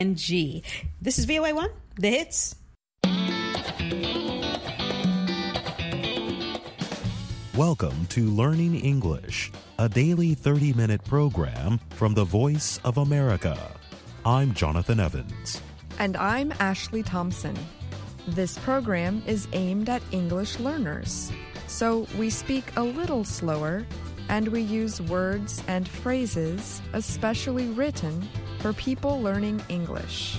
G. This is VOA1, The Hits. Welcome to Learning English, a daily 30-minute program from the Voice of America. I'm Jonathan Evans. And I'm Ashley Thompson. This program is aimed at English learners, so we speak a little slower and we use words and phrases especially written for people learning English.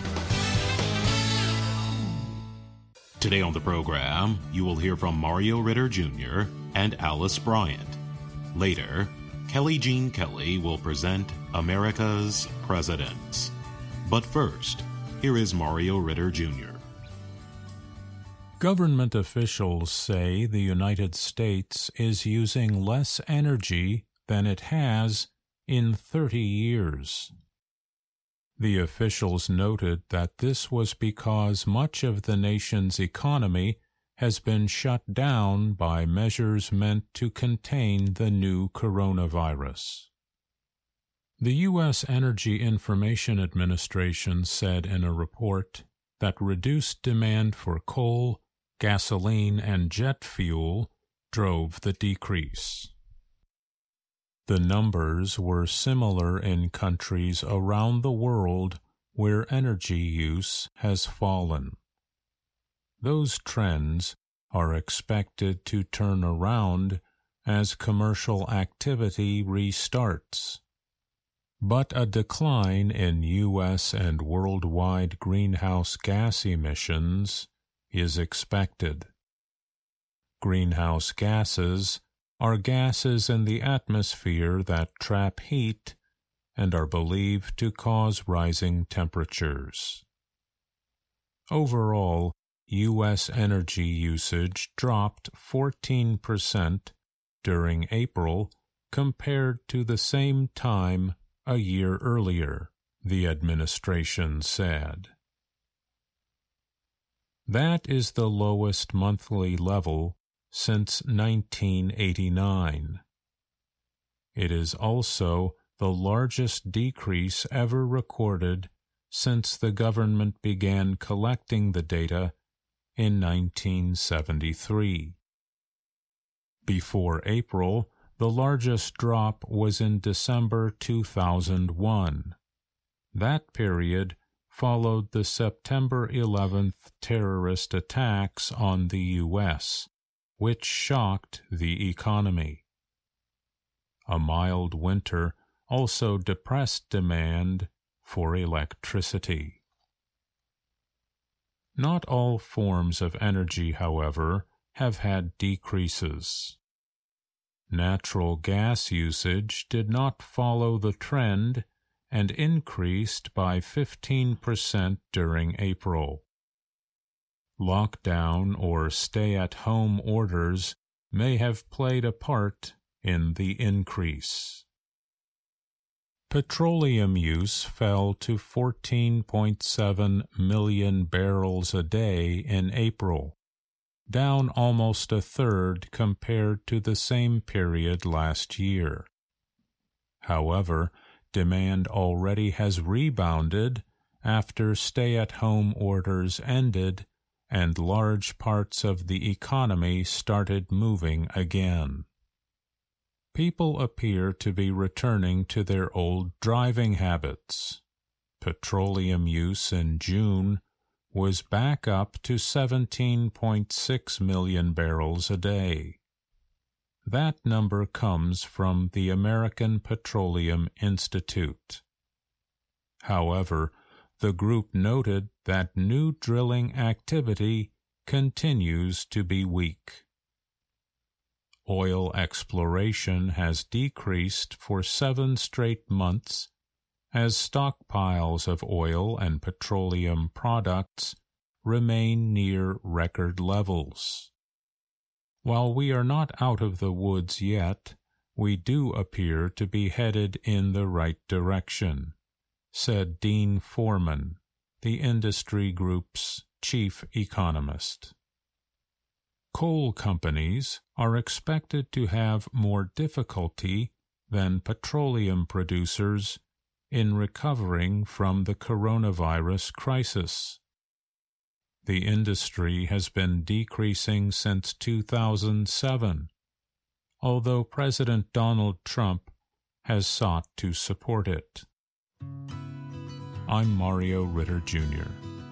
Today on the program, you will hear from Mario Ritter Jr. and Alice Bryant. Later, Kelly Jean Kelly will present America's Presidents. But first, here is Mario Ritter Jr. Government officials say the United States is using less energy than it has in 30 years. The officials noted that this was because much of the nation's economy has been shut down by measures meant to contain the new coronavirus. The U.S. Energy Information Administration said in a report that reduced demand for coal, gasoline, and jet fuel drove the decrease. The numbers were similar in countries around the world where energy use has fallen. Those trends are expected to turn around as commercial activity restarts. But a decline in U.S. and worldwide greenhouse gas emissions is expected. Greenhouse gases are gases in the atmosphere that trap heat and are believed to cause rising temperatures. Overall, U.S. energy usage dropped 14% during April compared to the same time a year earlier, the administration said. That is the lowest monthly level since 1989. It is also the largest decrease ever recorded since the government began collecting the data in 1973. Before April, the largest drop was in December 2001. That period followed the September 11th terrorist attacks on the U.S., which shocked the economy. A mild winter also depressed demand for electricity. Not all forms of energy, however, have had decreases. Natural gas usage did not follow the trend and increased by 15% during April. Lockdown or stay-at-home orders may have played a part in the increase. Petroleum use fell to 14.7 million barrels a day in April, down almost a third compared to the same period last year. However, demand already has rebounded after stay-at-home orders ended and large parts of the economy started moving again. People appear to be returning to their old driving habits. Petroleum use in June was back up to 17.6 million barrels a day. That number comes from the American Petroleum Institute. However, the group noted that new drilling activity continues to be weak. Oil exploration has decreased for 7 straight months as stockpiles of oil and petroleum products remain near record levels. While we are not out of the woods yet, we do appear to be headed in the right direction, said Dean Foreman, the industry group's chief economist. Coal companies are expected to have more difficulty than petroleum producers in recovering from the coronavirus crisis. The industry has been decreasing since 2007, although President Donald Trump has sought to support it. I'm Mario Ritter, Jr.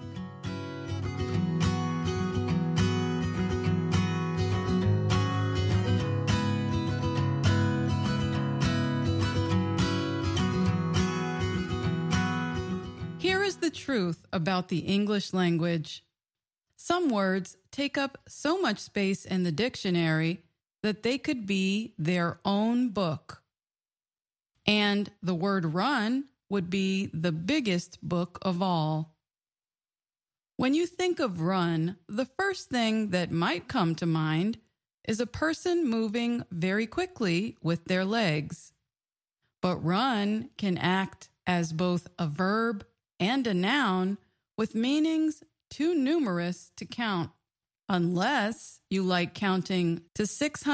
Here is the truth about the English language. Some words take up so much space in the dictionary that they could be their own book. And the word run would be the biggest book of all. When you think of run, the first thing that might come to mind is a person moving very quickly with their legs. But run can act as both a verb and a noun with meanings too numerous to count, unless you like counting to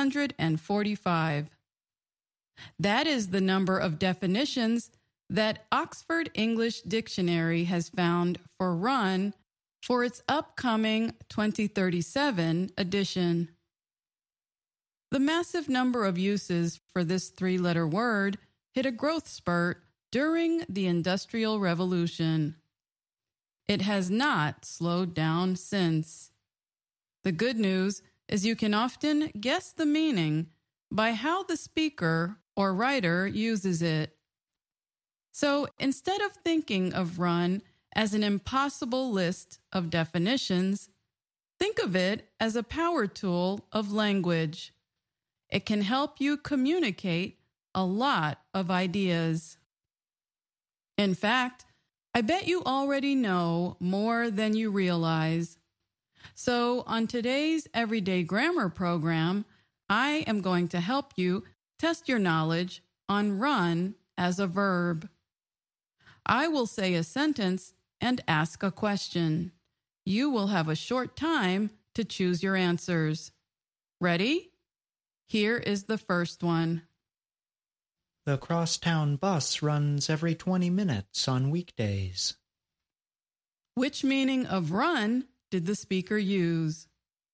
645. That is the number of definitions that Oxford English Dictionary has found for run for its upcoming 2037 edition. The massive number of uses for this three-letter word hit a growth spurt during the Industrial Revolution. It has not slowed down since. The good news is you can often guess the meaning by how the speaker or writer uses it. So instead of thinking of run as an impossible list of definitions, think of it as a power tool of language. It can help you communicate a lot of ideas. In fact, I bet you already know more than you realize. So on today's Everyday Grammar program, I am going to help you test your knowledge on run as a verb. I will say a sentence and ask a question. You will have a short time to choose your answers. Ready? Here is the first one. The crosstown bus runs every 20 minutes on weekdays. Which meaning of run did the speaker use?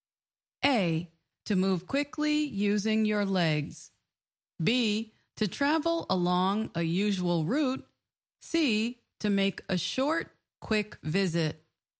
A. To move quickly using your legs. B. To travel along a usual route. C. To make a short, quick visit.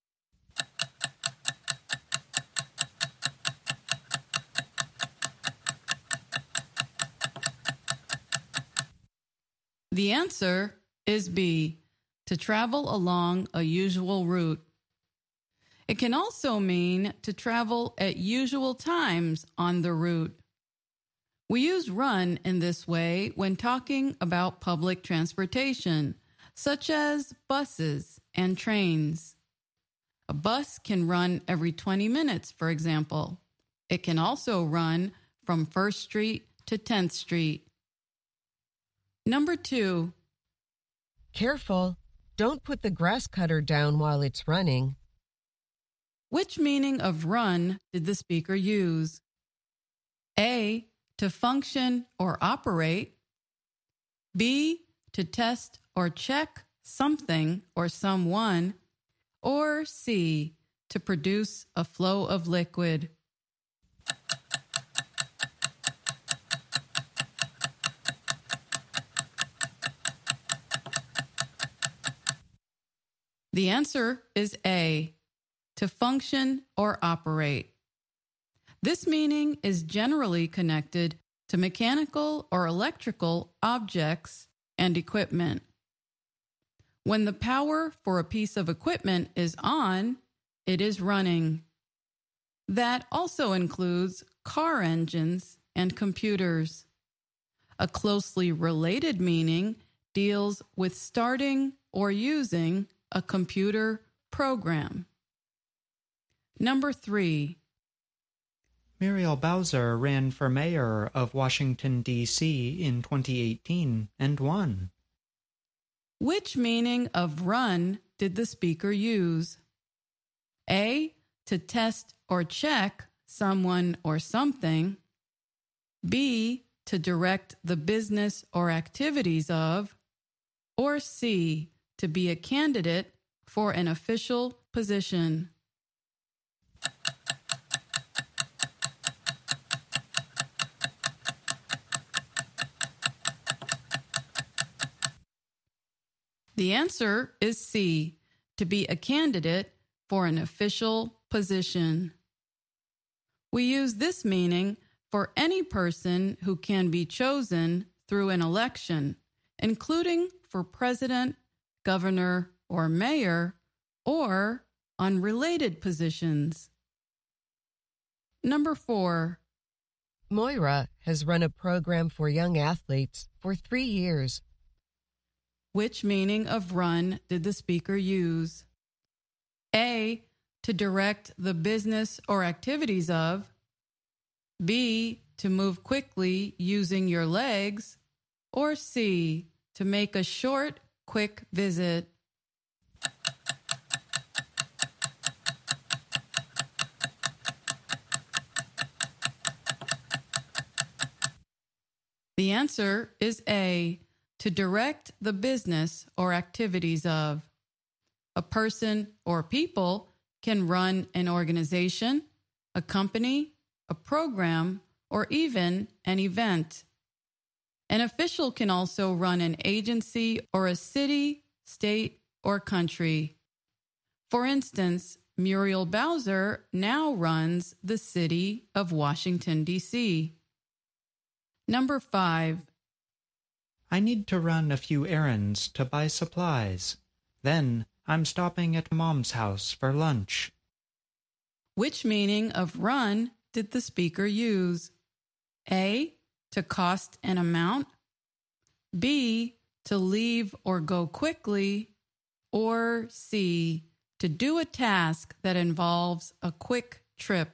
The answer is B, to travel along a usual route. It can also mean to travel at usual times on the route. We use run in this way when talking about public transportation, such as buses and trains. A bus can run every 20 minutes, for example. It can also run from 1st Street to 10th Street. Number 2. Careful, don't put the grass cutter down while it's running. Which meaning of run did the speaker use? A. To function or operate. B. To test or check something or someone. Or C. To produce a flow of liquid. The answer is A, to function or operate. This meaning is generally connected to mechanical or electrical objects and equipment. When the power for a piece of equipment is on, it is running. That also includes car engines and computers. A closely related meaning deals with starting or using a computer program. Number 3. Muriel Bowser ran for mayor of Washington, D.C. in 2018 and won. Which meaning of run did the speaker use? A. To test or check someone or something. B. To direct the business or activities of. or C, to be a candidate for an official position? The answer is C, to be a candidate for an official position. We use this meaning for any person who can be chosen through an election, including for president, governor, or mayor, or unrelated positions. Number 4. Moira has run a program for young athletes for 3 years. Which meaning of run did the speaker use? A, to direct the business or activities of. B, to move quickly using your legs. Or C, to make a short, quick visit. The answer is A, to direct the business or activities of. A person or people can run an organization, a company, a program, or even an event. An official can also run an agency or a city, state, or country. For instance, Muriel Bowser now runs the city of Washington, D.C. Number 5. I need to run a few errands to buy supplies. Then I'm stopping at Mom's house for lunch. Which meaning of run did the speaker use? A, to cost an amount. B, to leave or go quickly. Or C, to do a task that involves a quick trip.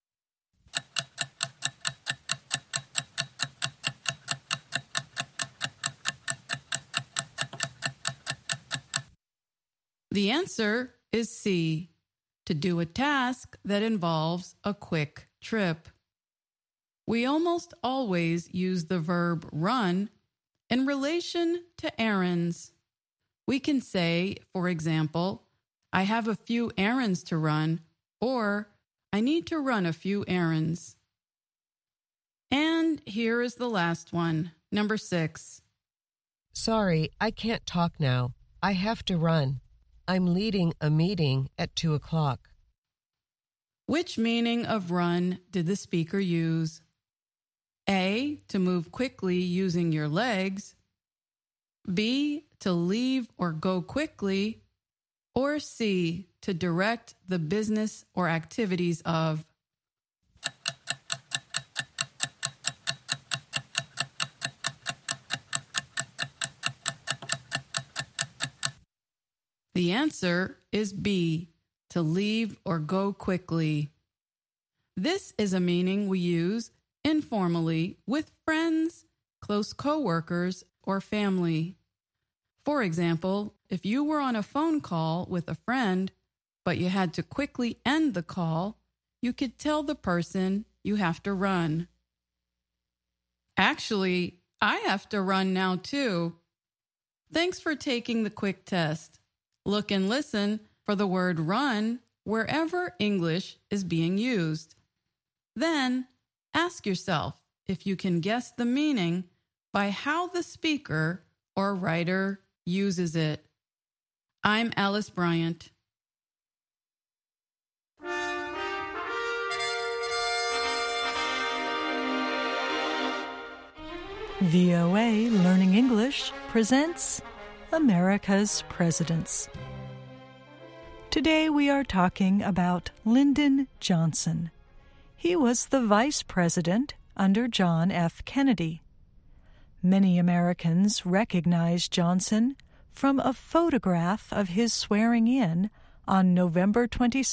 The answer is C, to do a task that involves a quick trip. We almost always use the verb run in relation to errands. We can say, for example, I have a few errands to run, or I need to run a few errands. And here is the last one, number 6. Sorry, I can't talk now. I have to run. I'm leading a meeting at 2 o'clock. Which meaning of run did the speaker use? A, to move quickly using your legs. B, to leave or go quickly. Or C, to direct the business or activities of. The answer is B, to leave or go quickly. This is a meaning we use informally with friends, close coworkers, or family. For example, if you were on a phone call with a friend, but you had to quickly end the call, you could tell the person you have to run. Actually, I have to run now too. Thanks for taking the quick test. Look and listen for the word run wherever English is being used. Then, ask yourself if you can guess the meaning by how the speaker or writer uses it. I'm Alice Bryant. VOA Learning English presents America's Presidents. Today we are talking about Lyndon Johnson. He was the vice president under John F. Kennedy. Many Americans recognize Johnson from a photograph of his swearing in on November 22,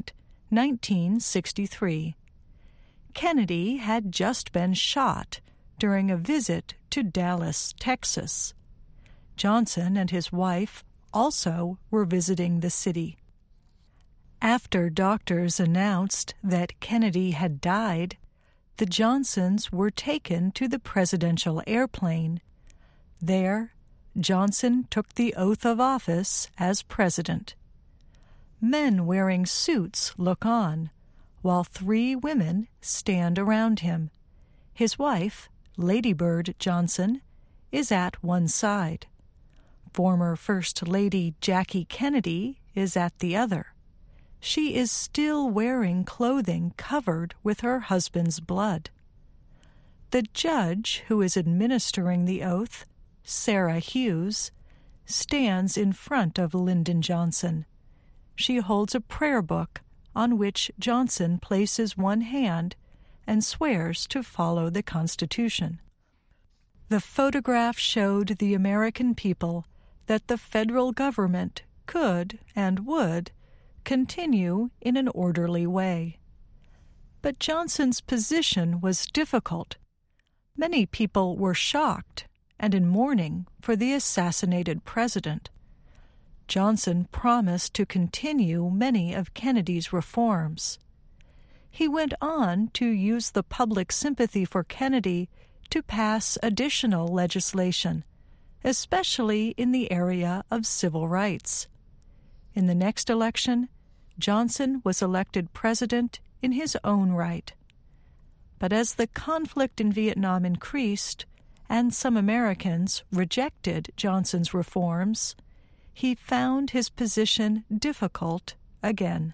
1963. Kennedy had just been shot during a visit to Dallas, Texas. Johnson and his wife also were visiting the city. After doctors announced that Kennedy had died, the Johnsons were taken to the presidential airplane. There, Johnson took the oath of office as president. Men wearing suits look on, while 3 women stand around him. His wife, Lady Bird Johnson, is at one side. Former First Lady Jackie Kennedy is at the other. She is still wearing clothing covered with her husband's blood. The judge who is administering the oath, Sarah Hughes, stands in front of Lyndon Johnson. She holds a prayer book on which Johnson places one hand and swears to follow the Constitution. The photograph showed the American people that the federal government could and would continue in an orderly way. But Johnson's position was difficult. Many people were shocked and in mourning for the assassinated president. Johnson promised to continue many of Kennedy's reforms. He went on to use the public sympathy for Kennedy to pass additional legislation, especially in the area of civil rights. In the next election, Johnson was elected president in his own right. But as the conflict in Vietnam increased and some Americans rejected Johnson's reforms, he found his position difficult again.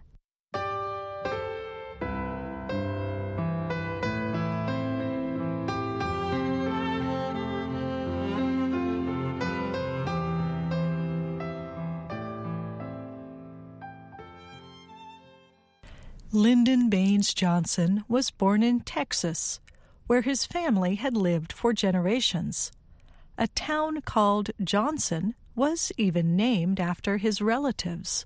Lyndon Baines Johnson was born in Texas, where his family had lived for generations. A town called Johnson was even named after his relatives.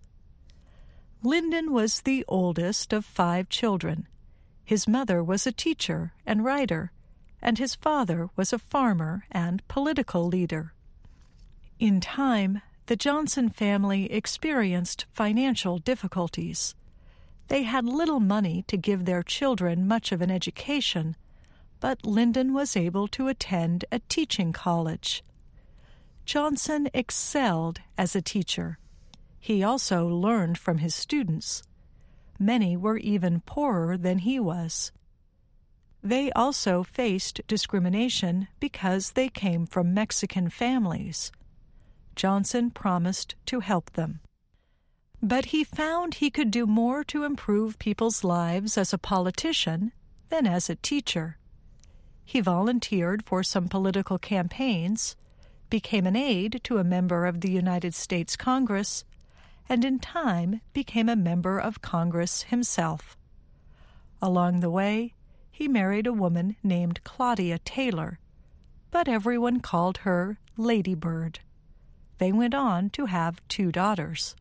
Lyndon was the oldest of 5 children. His mother was a teacher and writer, and his father was a farmer and political leader. In time, the Johnson family experienced financial difficulties. They had little money to give their children much of an education, but Lyndon was able to attend a teaching college. Johnson excelled as a teacher. He also learned from his students. Many were even poorer than he was. They also faced discrimination because they came from Mexican families. Johnson promised to help them. But he found he could do more to improve people's lives as a politician than as a teacher. He volunteered for some political campaigns, became an aide to a member of the United States Congress, and in time became a member of Congress himself. Along the way, he married a woman named Claudia Taylor, but everyone called her Lady Bird. They went on to have 2 daughters.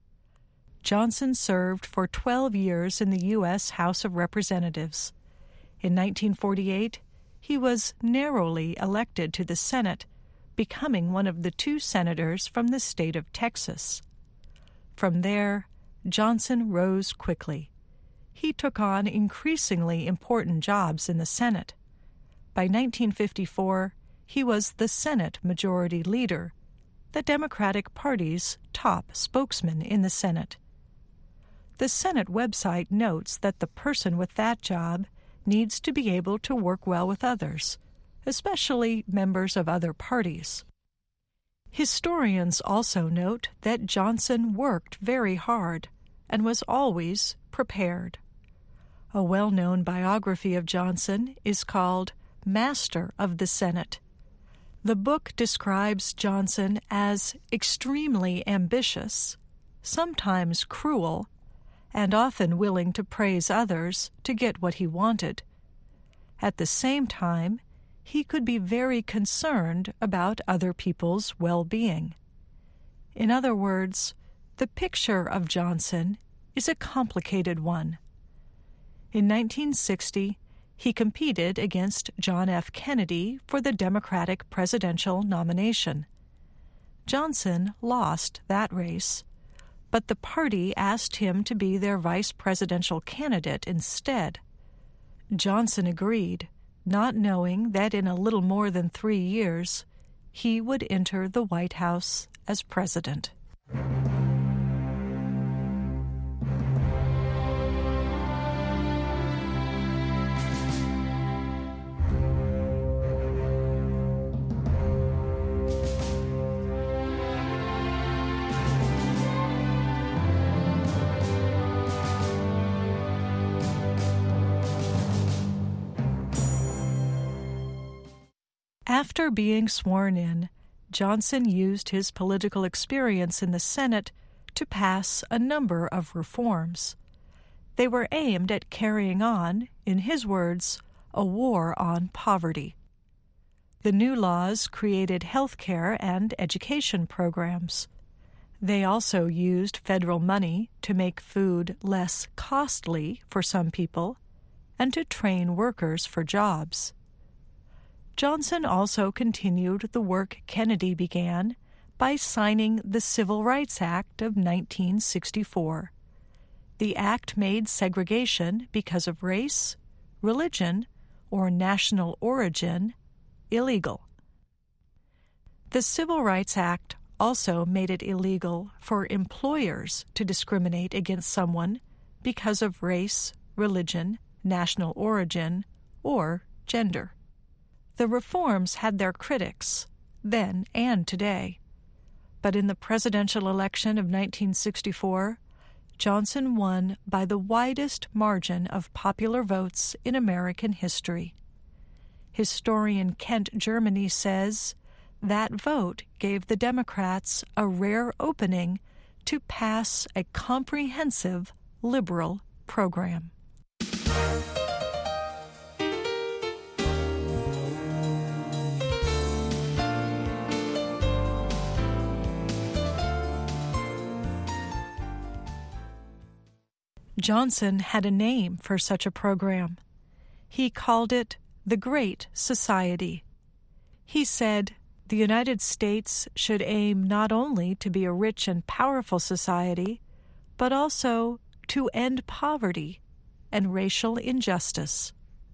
Johnson served for 12 years in the U.S. House of Representatives. In 1948, he was narrowly elected to the Senate, becoming one of the 2 senators from the state of Texas. From there, Johnson rose quickly. He took on increasingly important jobs in the Senate. By 1954, he was the Senate Majority Leader, the Democratic Party's top spokesman in the Senate. The Senate website notes that the person with that job needs to be able to work well with others, especially members of other parties. Historians also note that Johnson worked very hard and was always prepared. A well-known biography of Johnson is called Master of the Senate. The book describes Johnson as extremely ambitious, sometimes cruel, and often willing to praise others to get what he wanted. At the same time, he could be very concerned about other people's well-being. In other words, the picture of Johnson is a complicated one. In 1960, he competed against John F. Kennedy for the Democratic presidential nomination. Johnson lost that race, but the party asked him to be their vice presidential candidate instead. Johnson agreed, not knowing that in a little more than 3 years, he would enter the White House as president. After being sworn in, Johnson used his political experience in the Senate to pass a number of reforms. They were aimed at carrying on, in his words, a war on poverty. The new laws created health care and education programs. They also used federal money to make food less costly for some people and to train workers for jobs. Johnson also continued the work Kennedy began by signing the Civil Rights Act of 1964. The act made segregation because of race, religion, or national origin illegal. The Civil Rights Act also made it illegal for employers to discriminate against someone because of race, religion, national origin, or gender. The reforms had their critics, then and today. But in the presidential election of 1964, Johnson won by the widest margin of popular votes in American history. Historian Kent Germany says that vote gave the Democrats a rare opening to pass a comprehensive liberal program. Johnson had a name for such a program. He called it the Great Society. He said the United States should aim not only to be a rich and powerful society, but also to end poverty and racial injustice.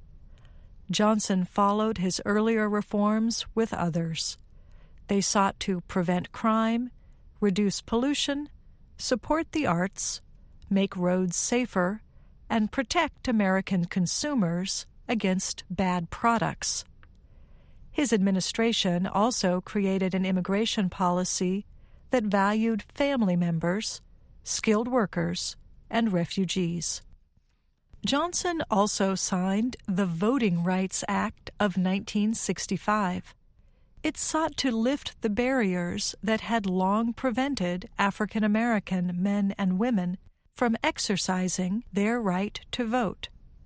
Johnson followed his earlier reforms with others. They sought to prevent crime, reduce pollution, support the arts, make roads safer, and protect American consumers against bad products. His administration also created an immigration policy that valued family members, skilled workers, and refugees. Johnson also signed the Voting Rights Act of 1965. It sought to lift the barriers that had long prevented African American men and women from exercising their right to vote.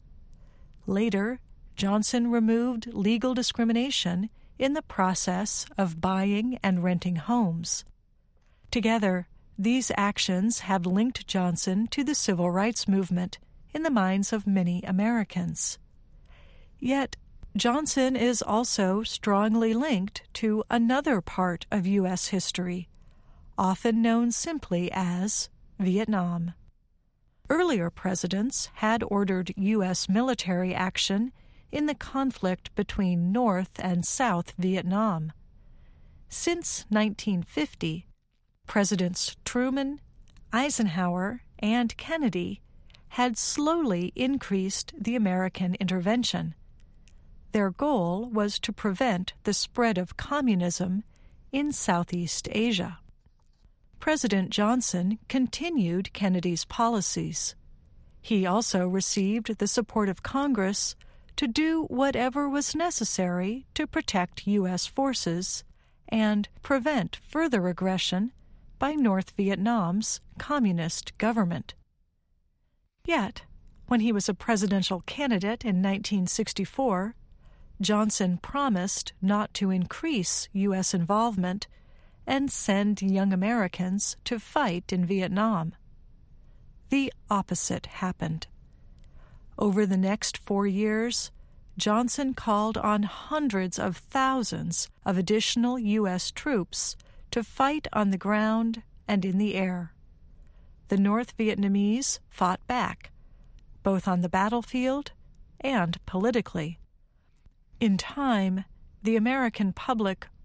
Later, Johnson removed legal discrimination in the process of buying and renting homes. Together, these actions have linked Johnson to the civil rights movement in the minds of many Americans. Yet, Johnson is also strongly linked to another part of U.S. history, often known simply as Vietnam. Earlier presidents had ordered U.S. military action in the conflict between North and South Vietnam. Since 1950, Presidents Truman, Eisenhower, and Kennedy had slowly increased the American intervention. Their goal was to prevent the spread of communism in Southeast Asia. President Johnson continued Kennedy's policies. He also received the support of Congress to do whatever was necessary to protect U.S. forces and prevent further aggression by North Vietnam's communist government. Yet, when he was a presidential candidate in 1964, Johnson promised not to increase U.S. involvement and send young Americans to fight in Vietnam. The opposite happened. Over the next 4 years, Johnson called on hundreds of thousands of additional U.S. troops to fight on the ground and in the air. The North Vietnamese fought back, both on the battlefield and politically. In time, the American public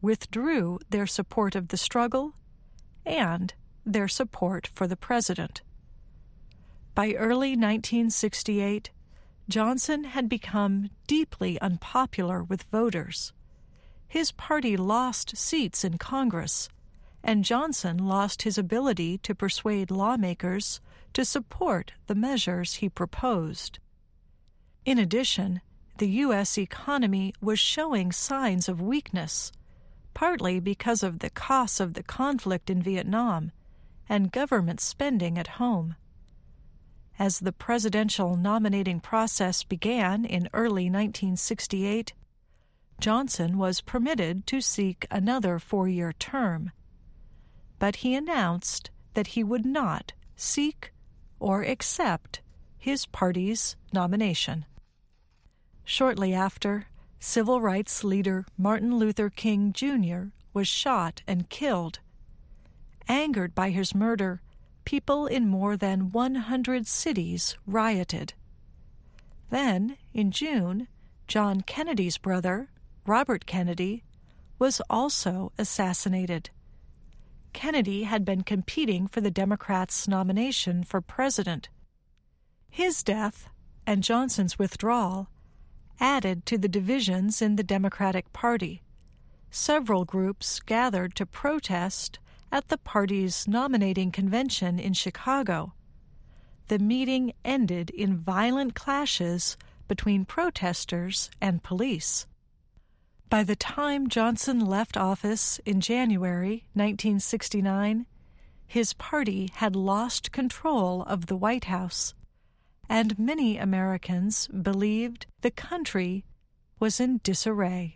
withdrew their support of the struggle and their support for the president. By early 1968, Johnson had become deeply unpopular with voters. His party lost seats in Congress, and Johnson lost his ability to persuade lawmakers to support the measures he proposed. In addition, the U.S. economy was showing signs of weakness, partly because of the costs of the conflict in Vietnam and government spending at home. As the presidential nominating process began in early 1968, Johnson was permitted to seek another 4-year term, but he announced that he would not seek or accept his party's nomination. Shortly after, civil rights leader Martin Luther King Jr. was shot and killed. Angered by his murder, people in more than 100 cities rioted. Then, in June, John Kennedy's brother, Robert Kennedy, was also assassinated. Kennedy had been competing for the Democrats' nomination for president. His death and Johnson's withdrawal added to the divisions in the Democratic Party. Several groups gathered to protest at the party's nominating convention in Chicago. The meeting ended in violent clashes between protesters and police. By the time Johnson left office in January 1969, his party had lost control of the White House, and many Americans believed the country was in disarray.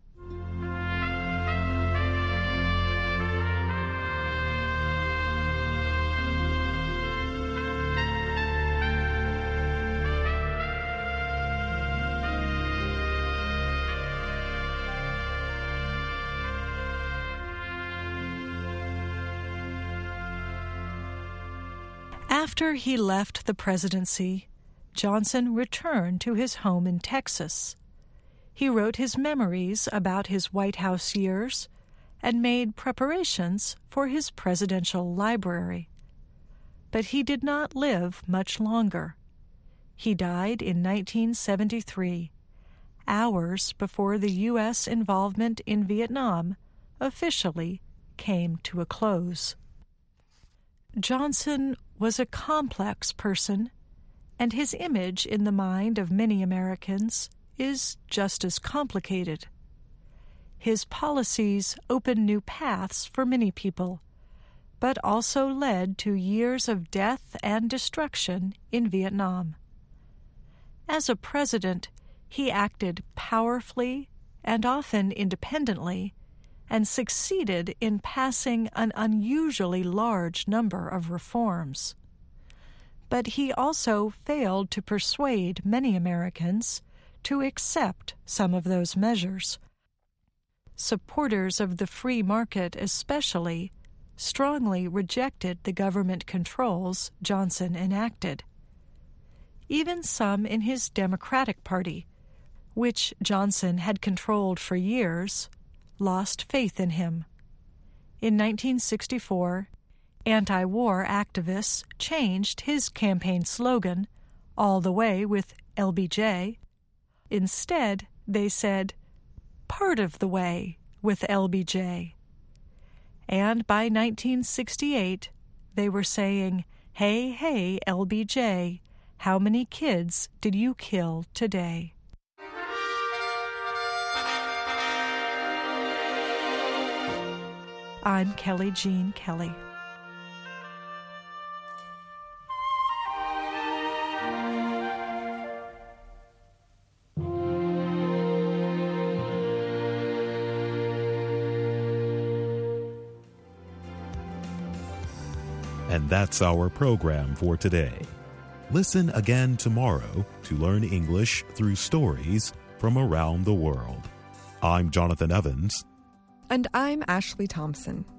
After he left the presidency, Johnson returned to his home in Texas. He wrote his memories about his White House years and made preparations for his presidential library. But he did not live much longer. He died in 1973, hours before the U.S. involvement in Vietnam officially came to a close. Johnson was a complex person, and his image in the mind of many Americans is just as complicated. His policies opened new paths for many people, but also led to years of death and destruction in Vietnam. As a president, he acted powerfully and often independently, and succeeded in passing an unusually large number of reforms. But he also failed to persuade many Americans to accept some of those measures. Supporters of the free market especially strongly rejected the government controls Johnson enacted. Even some in his Democratic Party, which Johnson had controlled for years, lost faith in him. In 1964, anti-war activists changed his campaign slogan, "All the Way with LBJ." Instead, they said, "Part of the way with LBJ." And by 1968, they were saying, "Hey, hey, LBJ, how many kids did you kill today?" I'm Kelly Jean Kelly. And that's our program for today. Listen again tomorrow to learn English through stories from around the world. I'm Jonathan Evans. And I'm Ashley Thompson.